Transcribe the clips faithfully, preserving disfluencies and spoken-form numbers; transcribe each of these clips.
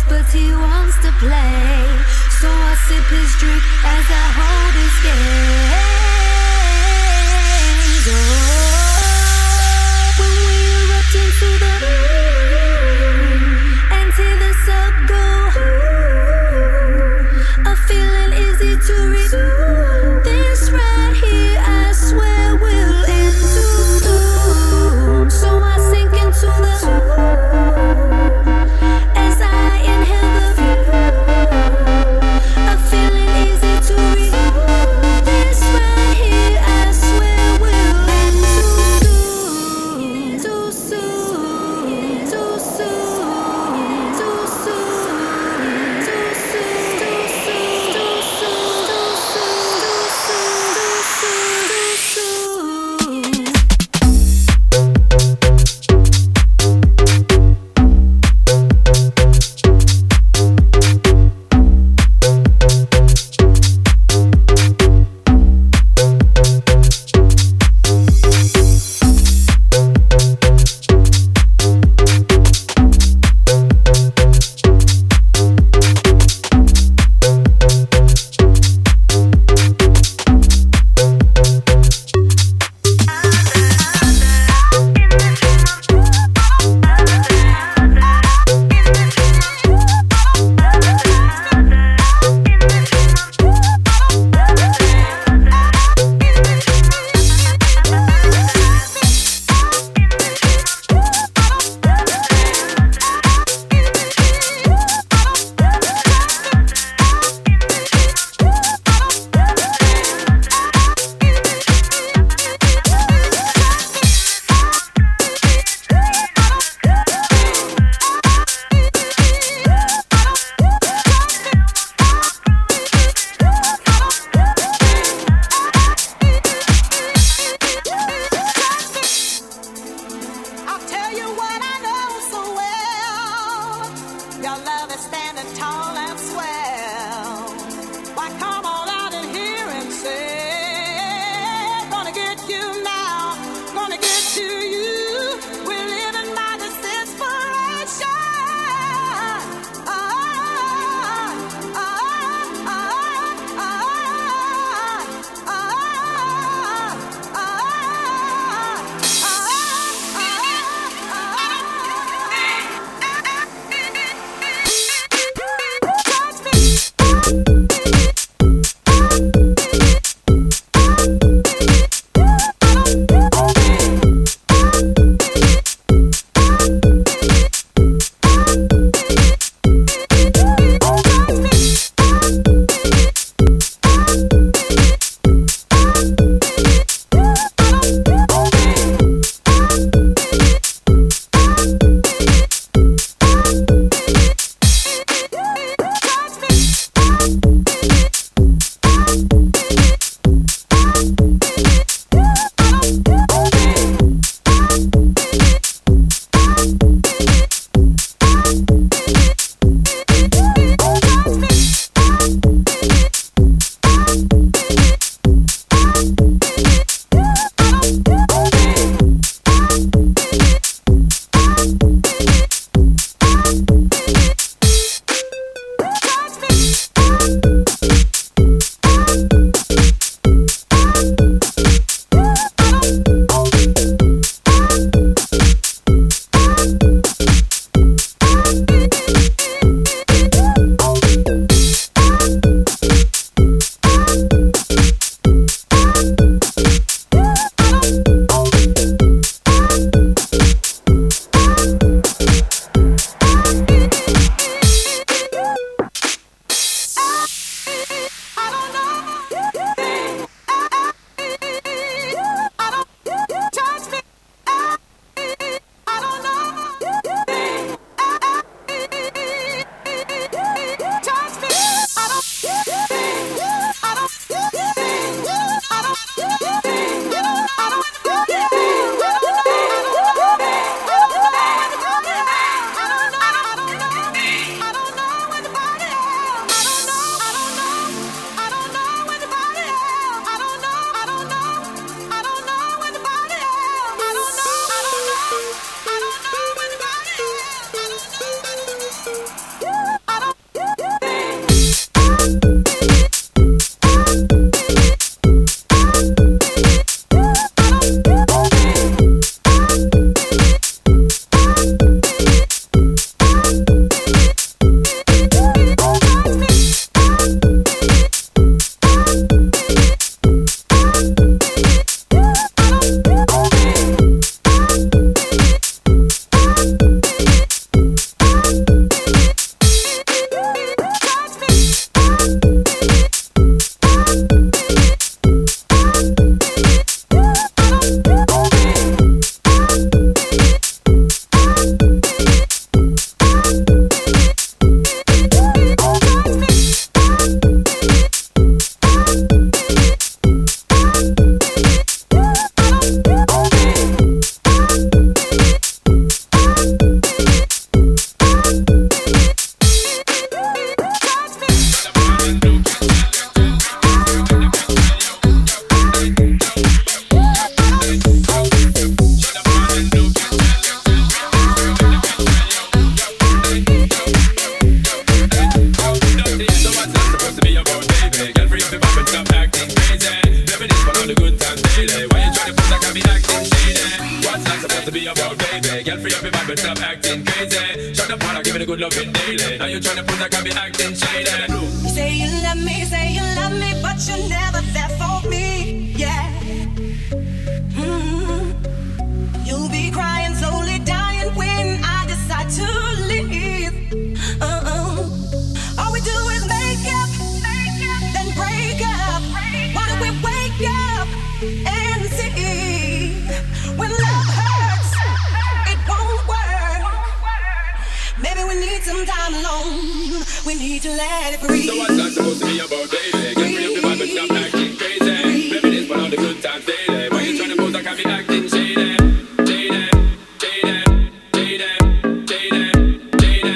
but he wants to play. So I sip his drink as I hold his gaze. Oh, when we erupt into the and see the sub go, a feeling easy to reach. This right here, I swear, will end too soon. So I sink into the as I inhale the a feeling easy to reach. be about, baby? Girl, free up your vibe, but stop acting crazy. Shut up, while I give it a good loving daily. Now you're trying to prove that I be acting shady. You say you love me, say you love me, but you're never there for me. Yeah. Mm-hmm. You'll be crying, slowly dying when I decide to leave. Uh-uh. All we do is make up, make up, then break up. Why don't we wake up and see? When love hurts, it won't work. Maybe we need some time alone. We need to let it breathe. So what's that supposed to be about, baby? Get free up your vibe and stop acting crazy. Reminisce for all the good times daily. Why you trying to pose like I be acting shady? Shady, shady, shady, shady, shady,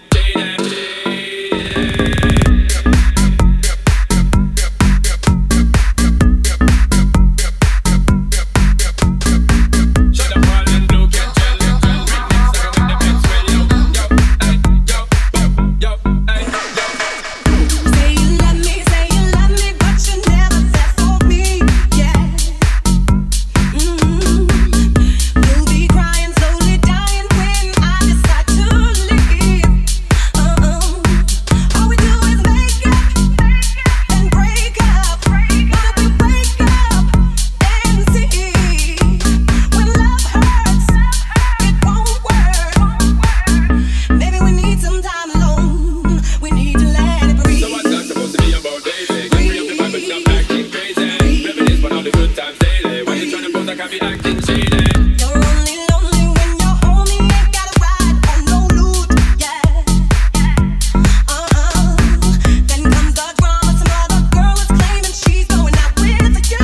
shut up, all and do get jelly. Remix, I got the best well, yo, yo, ay, yo, yo, ay, yo. Say you love me, say you love me, but you're never there for me. Yeah. Mm-hmm. You'll be crying, slowly dying when I decide to leave. Uh-uh. All we do is make up, then break up. Why don't we wake up and see? When love hurts, it won't work. Maybe we need some time alone. We need to let it breathe. So what's that supposed to be about, baby? Get free up your vibe and stop acting crazy. Reminisce for all the good times daily. Why you trying to pose like I be acting shady? You're only lonely when you're home. You ain't got a ride or no loot. Yeah. Uh-uh. Then comes the drama. Some other girl is claiming she's going out with you.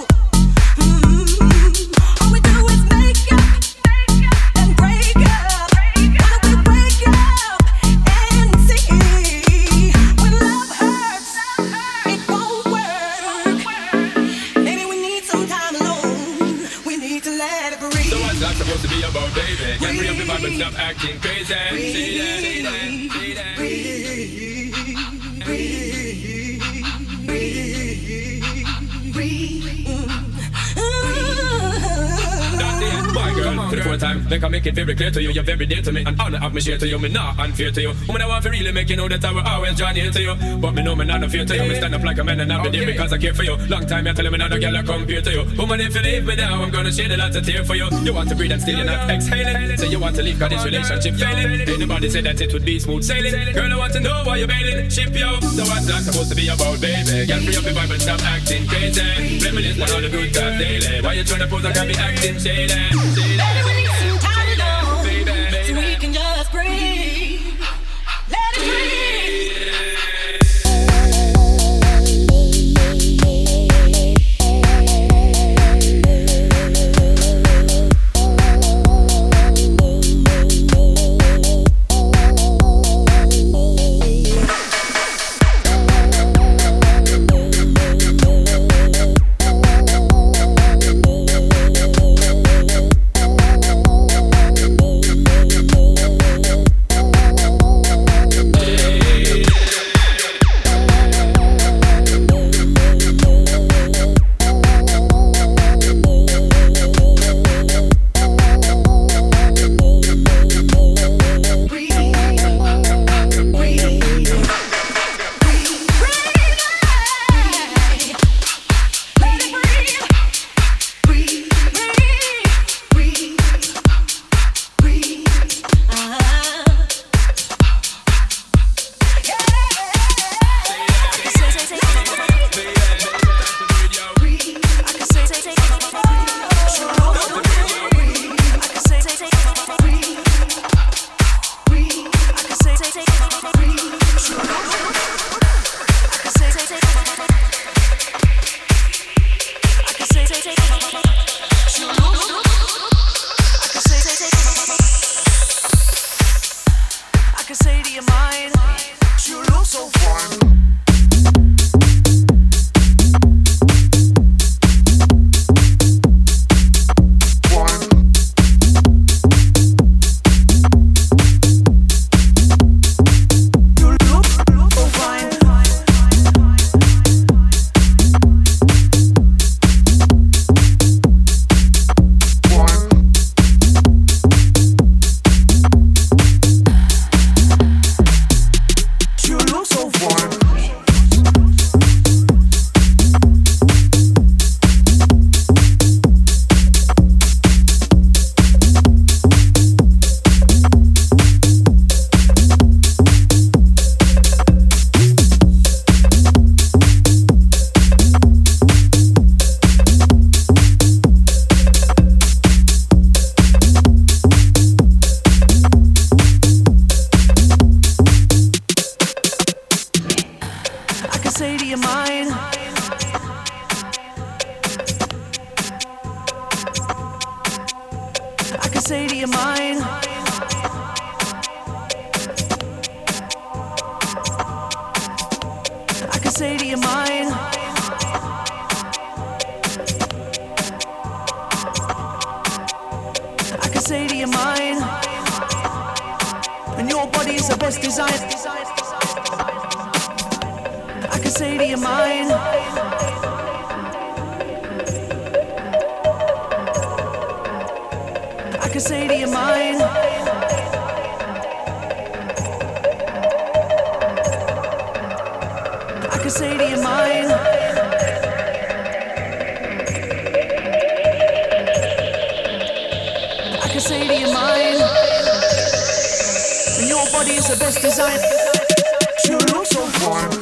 Mm-hmm. All we do is make up, then break up. Why don't we wake up and see? When love hurts, it won't work. Maybe we need some time alone. We need to let it breathe. So what's that supposed to be about, baby? Get free up your vibe and stop acting crazy. Shady, shady, shady. That's it, my girl. For the fourth time, make I make it very clear to you, you're very dear to me, and honor of me share to you, me not unfair to you. Woman, I want to really make you know that I will always join here to you. But me know me not no fear to you. Me stand up like a man and I'll be there because I care for you. Long time you're telling me another girl I compare to you. Woman, if you leave me now, I'm gonna shed a lot of tears for you. You want to breathe and still you're not exhaling. Say you want to leave cause this relationship failing. Ain't nobody said that it would be smooth sailing. Girl, I want to know why you're bailing. Ship yo. So what's that supposed to be about, baby? Get free up your vibe and stop acting crazy. Reminisce on all the good times daily. Why you trying to pose like I be acting shady? Shady. Maybe we need some time alone, Baby, baby. so we can just breathe. Let it breathe. Thank say to your mind. I can say to your mind. I can say to your mind. And your body is the best design. I can say to your mind. I can say to your mind. I can say to your mind. I can say to your mind. And your body is the best design. You look so fine.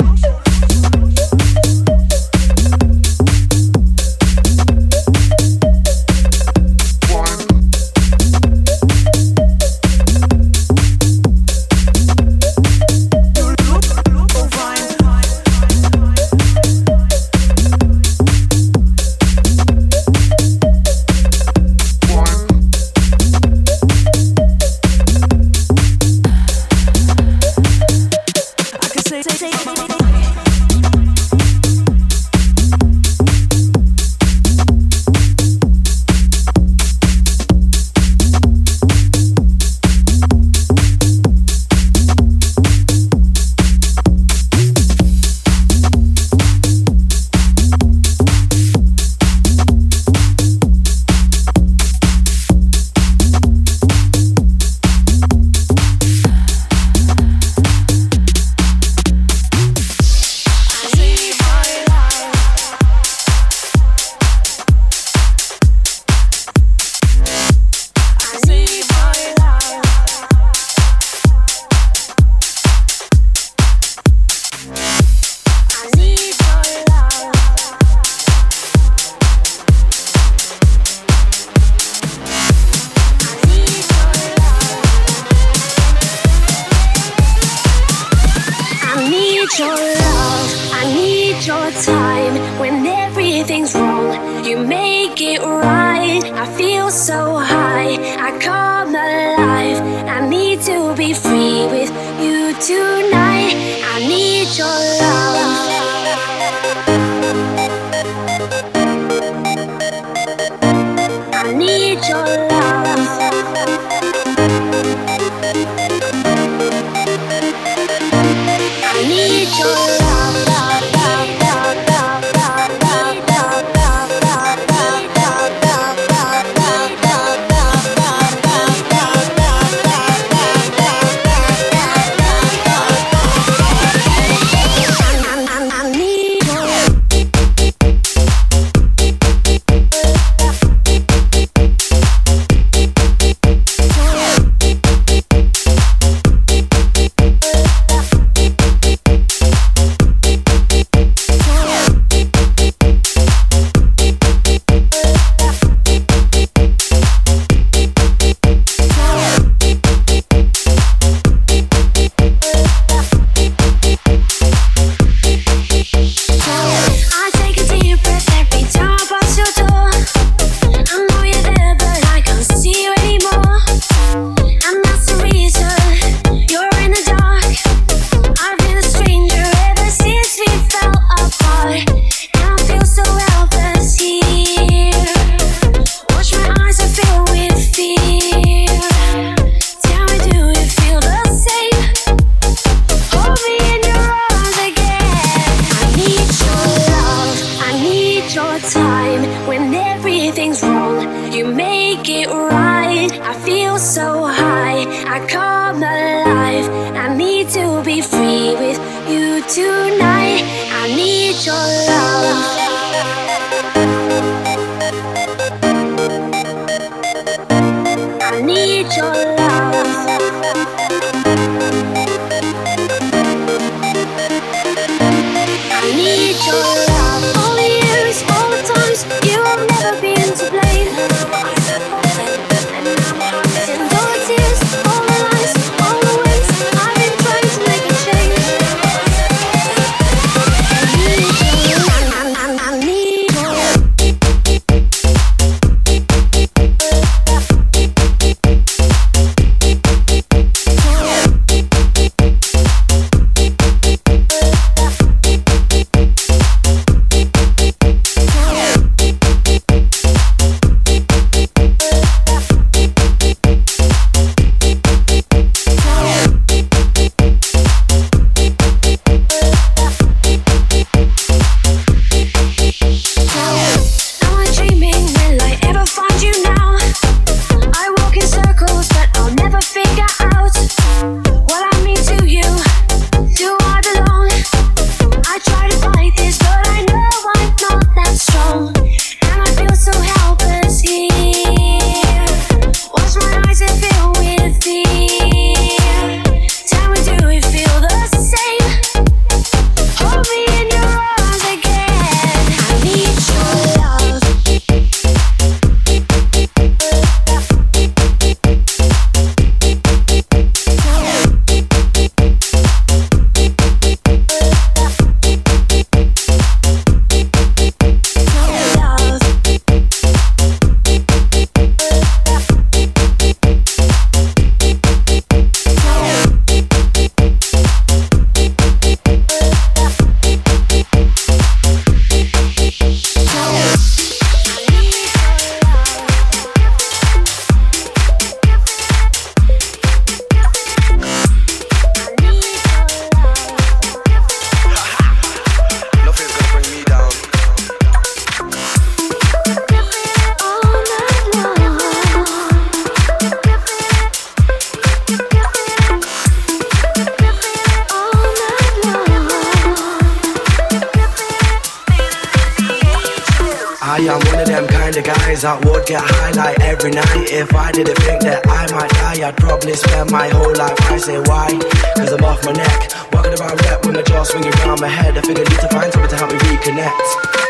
kind of guys that would get high like every night. If I didn't think that I might die, I'd probably spend my whole life. I say why? Cause I'm off my neck, walking around rep with my jaw swinging around my head. I think I need to find something to help me reconnect.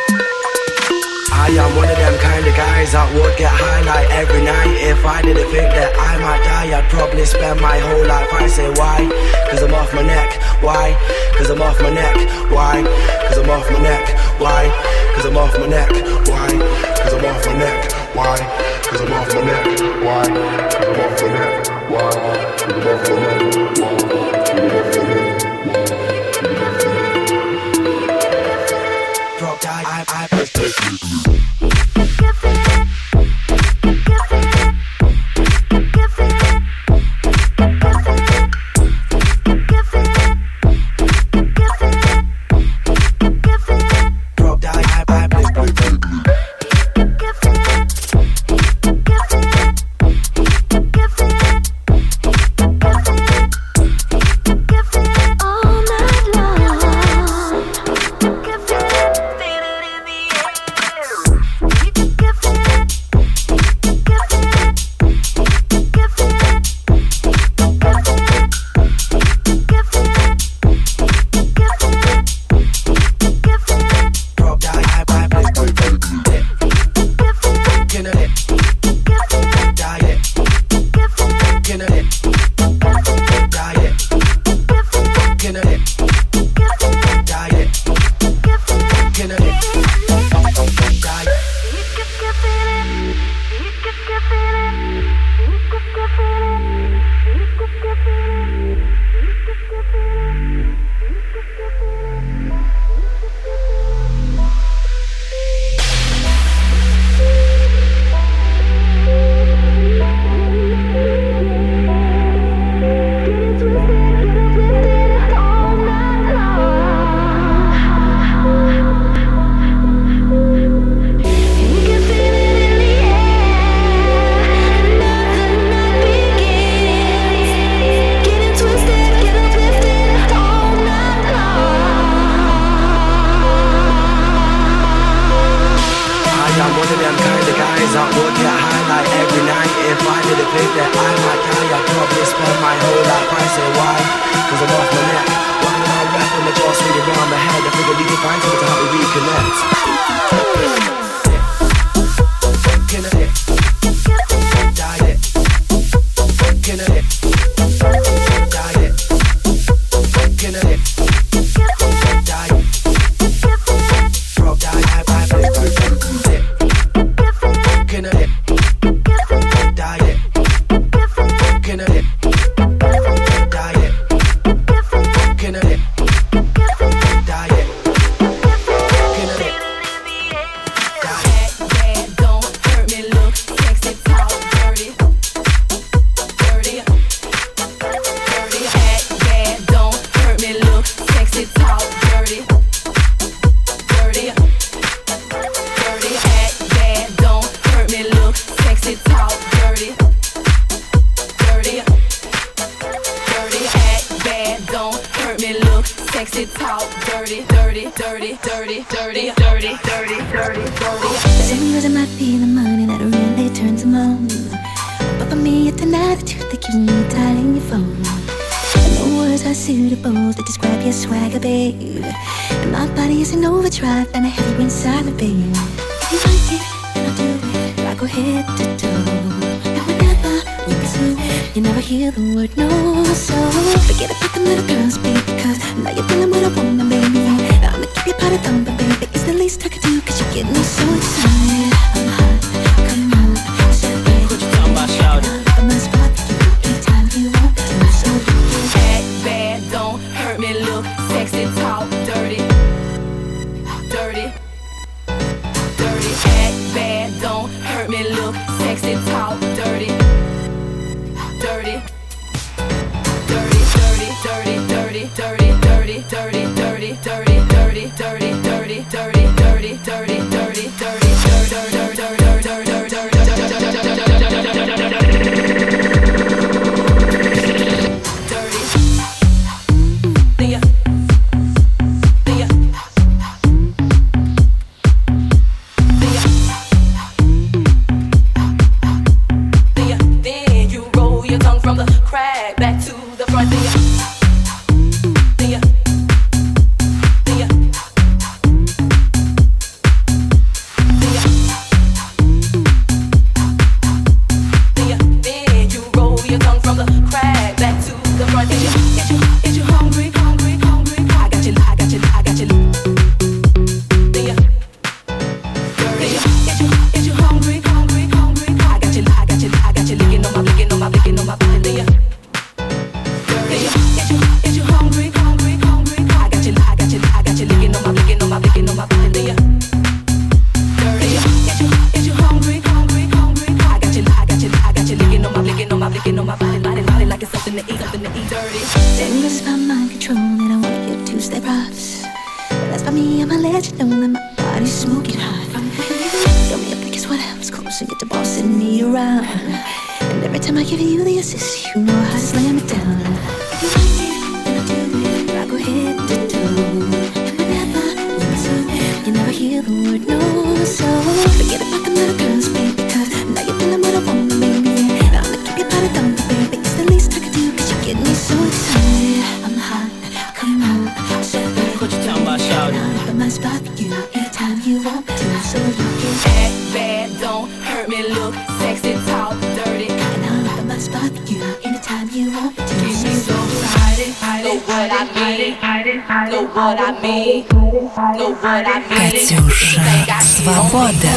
I am one of them kind of guys that would get high like every night. If I didn't think that I might die, I'd probably spend my whole life. I say why? Cause I'm off my neck. Why? Cause I'm off my neck. Why? Cause I'm off my neck. Why? Cause I'm off my neck. Why? Cause I'm off my neck. Why? Cause I'm off my neck. Why? Cause I'm off my neck. Why? Cause I'm off my neck. Why? Cause I'm off my neck. Drop die, I, I, I, comes close and get to bossing me around. And every time I give you the assist, you know how to slam it down. You like it, and I do it, I go head to toe. And whenever you listen, you never hear the word no. So forget about the little girls, baby, cause now you're feeling what I want, baby. Yeah. Now I'ma keep your body down, baby. It's the least I can do, cause you get me so excited. I'm hot, come on, so bad. What you talking about, shawty? Now I'm my spot for you, anytime you want me to. So you can act bad, don't hurt me, look sexy, talk dirty. And I'll open my spot for you, anytime you want me to. Get me so excited, know what I mean, know what I mean, know what I mean. Катюша, свобода.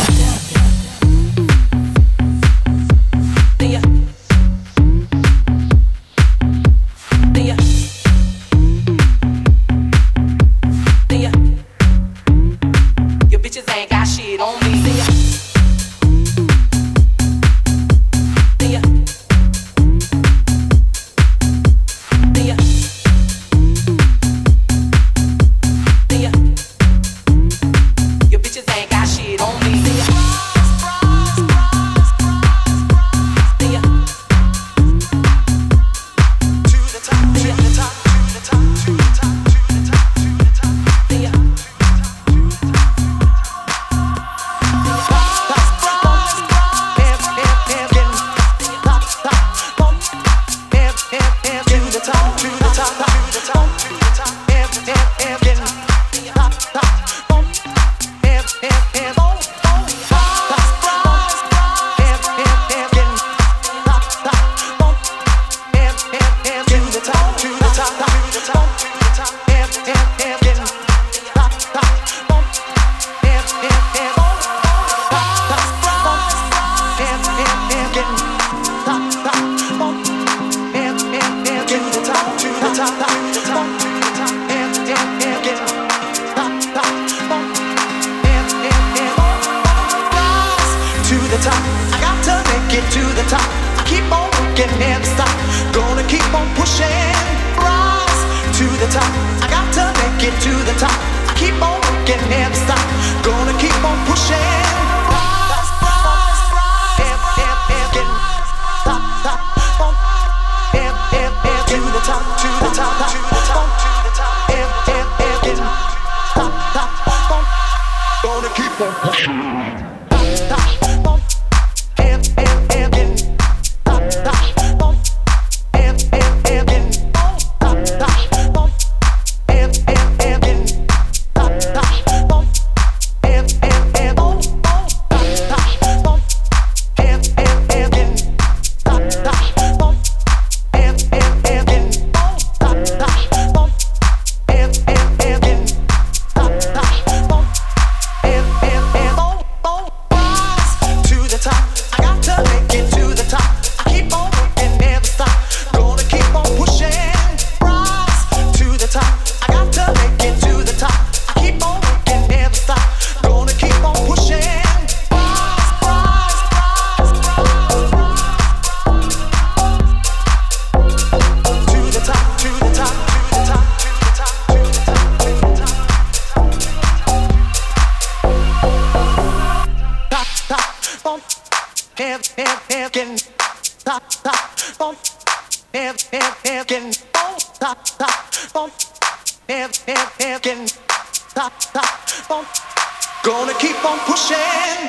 Gonna keep on pushing.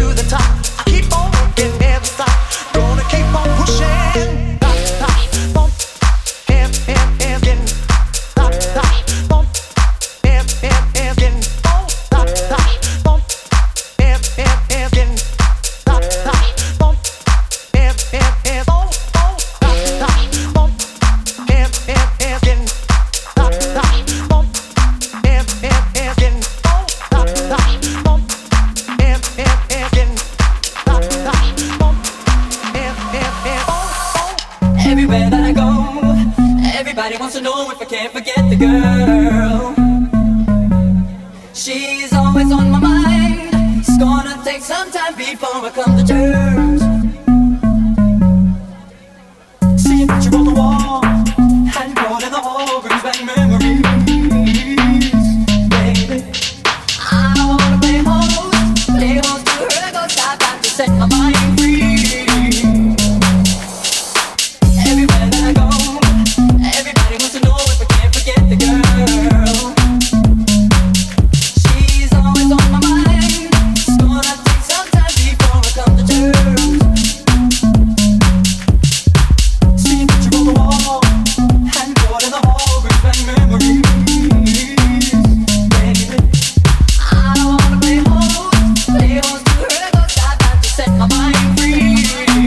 Gonna keep on pushing. Everybody wants to know if I can't forget the girl. She's always on my mind. It's gonna take some time before I come to terms. See a picture on the wall, handcrawled in the hall, brings back memories. Baby, I don't wanna play host, play host to her ghost. I've got to set my mind free. Everywhere that I go, everybody wants to know if I can't forget the girl. She's always on my mind. It's gonna take some time before I come to terms. See a picture on the wall, handcrawled in the hall, brings back memories. Baby, I don't wanna play host, play host to her ghost. I've got to set my mind free.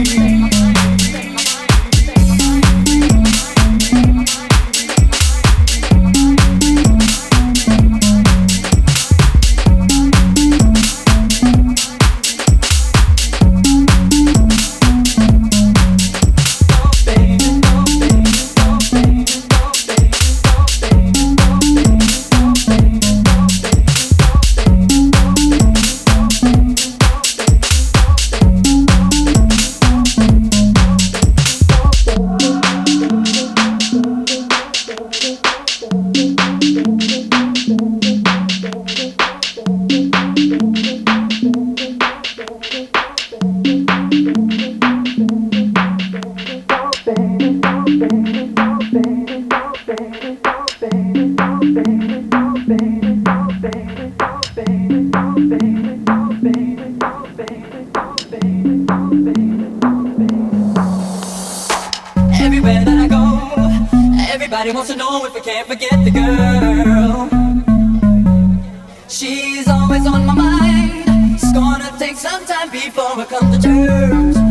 Everywhere that I go, everybody wants to know if I can't forget the girl. She's always on my mind. It's gonna take some time before I come to terms.